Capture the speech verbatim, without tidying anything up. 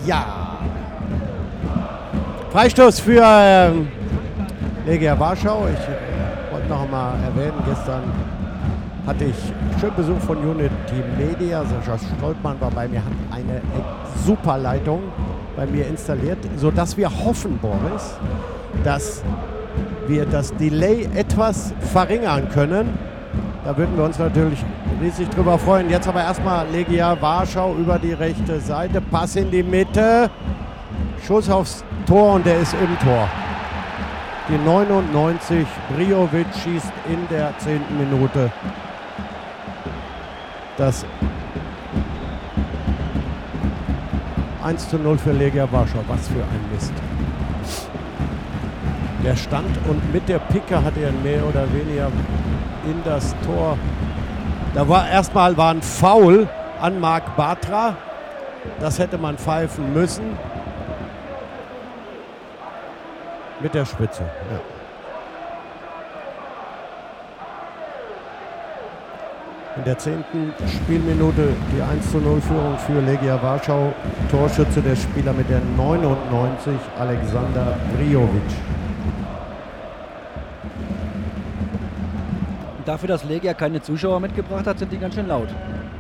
Ja. Freistoß für ähm, Legia Warschau. Ich äh, wollte noch einmal erwähnen, gestern hatte ich schönen Besuch von Unity Media. Sascha Stolpmann war bei mir, hat eine super Leitung bei mir installiert, sodass wir hoffen, Boris, dass wir das Delay etwas verringern können. Da würden wir uns natürlich riesig drüber freuen. Jetzt aber erstmal Legia Warschau über die rechte Seite. Pass in die Mitte. Schuss aufs Tor und der ist im Tor. Die neunundneunzig. Briovic schießt in der zehnten Minute das eins zu null für Legia Warschau. Was für ein Mist. Der stand und mit der Picke hat er mehr oder weniger in das Tor. Da war erstmal war ein Foul an Marc Bartra. Das hätte man pfeifen müssen. Mit der Spitze. Ja. In der zehnten Spielminute die eins zu null Führung für Legia Warschau. Torschütze der Spieler mit der neunundneunzig, Alexander Briovic. Dafür, dass Legia keine Zuschauer mitgebracht hat, sind die ganz schön laut.